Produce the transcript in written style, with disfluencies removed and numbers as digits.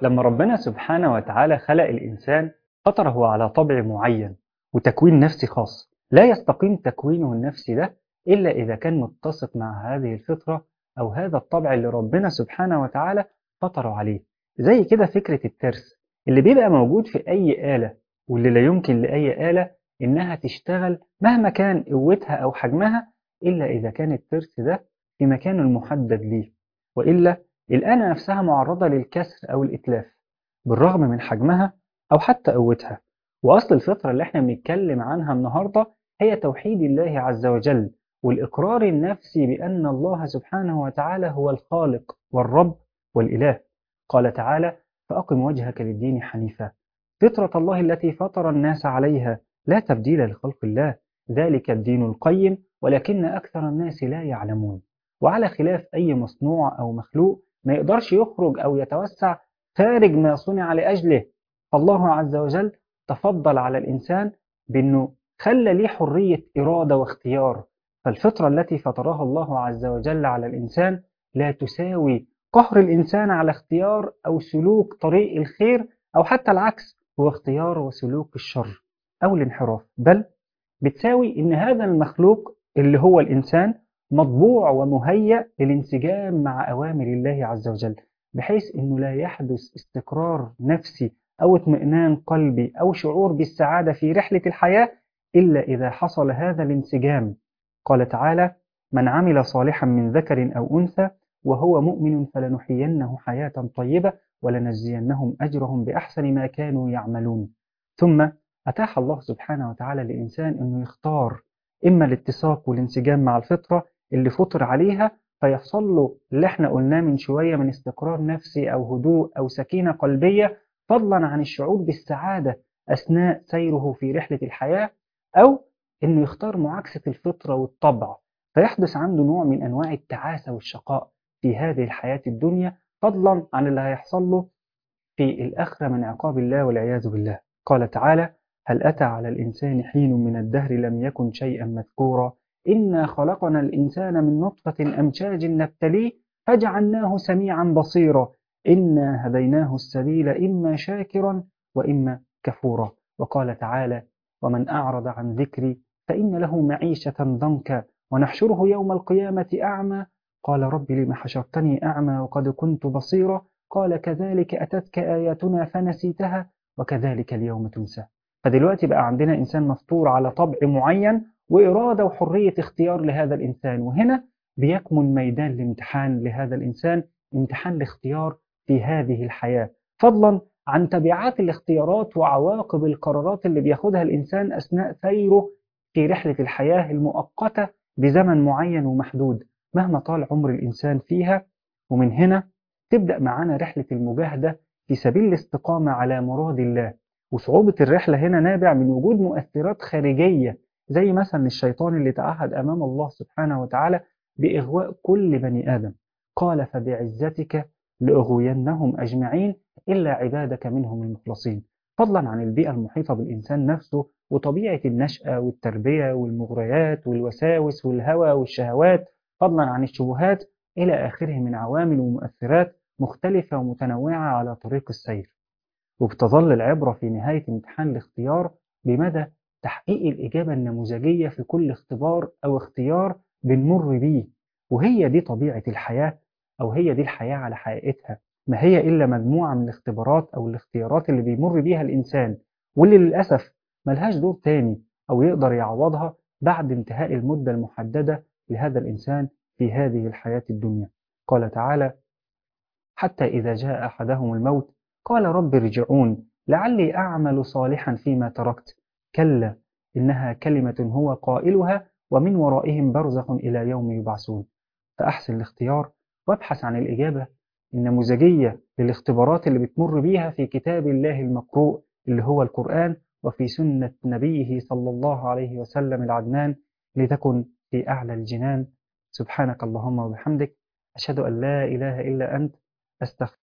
لما ربنا سبحانه وتعالى خلق الإنسان فطره على طبع معين وتكوين نفسي خاص، لا يستقيم تكوينه النفسي ده إلا إذا كان متسق مع هذه الفطرة أو هذا الطبع اللي ربنا سبحانه وتعالى فطره عليه. زي كده فكرة الترس اللي بيبقى موجود في أي آلة، واللي لا يمكن لأي آلة إنها تشتغل مهما كان قوتها أو حجمها إلا إذا كان الترس ده في مكانه المحدد ليه، وإلا الآلة نفسها معرضة للكسر أو الإتلاف بالرغم من حجمها أو حتى قوتها. وأصل الفطرة اللي احنا بنتكلم عنها النهاردة هي توحيد الله عز وجل، والإقرار النفسي بأن الله سبحانه وتعالى هو الخالق والرب والإله. قال تعالى: فأقم وجهك للدين حنيفا فطرة الله التي فطر الناس عليها لا تبديل لخلق الله، ذلك الدين القيم ولكن أكثر الناس لا يعلمون. وعلى خلاف أي مصنوع أو مخلوق ما يقدرش يخرج أو يتوسع خارج ما صنع لأجله، فالله عز وجل تفضل على الإنسان بأنه خلى ليه حرية إرادة واختيار. فالفطرة التي فطرها الله عز وجل على الإنسان لا تساوي قهر الإنسان على اختيار أو سلوك طريق الخير، أو حتى العكس هو اختيار وسلوك الشر أو الانحراف، بل بتساوي إن هذا المخلوق اللي هو الإنسان مطبوع ومهيأ للانسجام مع أوامر الله عز وجل، بحيث إنه لا يحدث استقرار نفسي أو اطمئنان قلبي أو شعور بالسعادة في رحلة الحياة إلا إذا حصل هذا الانسجام. قال تعالى: من عمل صالحا من ذكر أو أنثى وهو مؤمن فلنحيينه حياة طيبة ولنجزينهم أجرهم بأحسن ما كانوا يعملون. ثم أتاح الله سبحانه وتعالى للإنسان أنه يختار إما الاتساق والانسجام مع الفطرة اللي فطر عليها فيحصل له اللي احنا قلناه من شوية من استقرار نفسي أو هدوء أو سكينة قلبية، فضلا عن الشعور بالسعادة أثناء سيره في رحلة الحياة، أو أنه يختار معاكسة الفطرة والطبع فيحدث عنده نوع من أنواع التعاسة والشقاء في هذه الحياة الدنيا، فضلا عن اللي هيحصل له في الآخرة من عقاب الله والعياذ بالله. قال تعالى: هل أتى على الإنسان حين من الدهر لم يكن شيئا مذكورا إنا خلقنا الإنسان من نطفة أمشاج نبتليه فجعلناه سميعا بصيرا إنا هديناه السبيل إما شاكرا وإما كفورا. وقال تعالى: ومن أعرض عن ذكري فإن له معيشة ضنكا ونحشره يوم القيامة أعمى قال رب لم حشرتني أعمى وقد كنت بصيرا قال كذلك أتتك آياتنا فنسيتها وكذلك اليوم تنسى. فدلوقتي بقى عندنا إنسان مفطور على طبع معين وإرادة وحرية اختيار لهذا الإنسان، وهنا بيكمن ميدان الامتحان لهذا الإنسان، امتحان الاختيار في هذه الحياة، فضلا عن تبعات الاختيارات وعواقب القرارات اللي بياخدها الإنسان أثناء سيره في رحلة الحياة المؤقتة بزمن معين ومحدود مهما طال عمر الإنسان فيها. ومن هنا تبدأ معنا رحلة المجاهدة في سبيل الاستقامة على مراد الله. وصعوبة الرحلة هنا نابع من وجود مؤثرات خارجية زي مثلا الشيطان اللي تعهد أمام الله سبحانه وتعالى بإغواء كل بني آدم. قال: فبعزتك لأغوينهم أجمعين إلا عبادك منهم المخلصين. فضلا عن البيئة المحيطة بالإنسان نفسه وطبيعة النشأة والتربية والمغريات والوساوس والهوى والشهوات، فضلا عن الشبهات إلى آخره من عوامل ومؤثرات مختلفة ومتنوعة على طريق السير. وبتظل العبرة في نهاية امتحان الاختيار بمدى تحقيق الإجابة النموذجية في كل اختبار أو اختيار بنمر بيه. وهي دي طبيعة الحياة، أو هي دي الحياة على حقيقتها، ما هي إلا مجموعة من الاختبارات أو الاختيارات اللي بيمر بيها الإنسان، واللي للأسف ملهاش دور تاني أو يقدر يعوضها بعد انتهاء المدة المحددة لهذا الإنسان في هذه الحياة الدنيا. قال تعالى: حتى إذا جاء أحدهم الموت قال رب ارجعون لعلي أعمل صالحا فيما تركت كلا إنها كلمة هو قائلها ومن ورائهم برزخ إلى يوم يبعثون. فأحسن الاختيار وابحث عن الإجابة النموذجية للاختبارات اللي بتمر بيها في كتاب الله المقروء اللي هو القرآن، وفي سنة نبيه صلى الله عليه وسلم العدنان، لتكن في أعلى الجنان. سبحانك اللهم وبحمدك، أشهد أن لا إله إلا أنت، أستغفرك.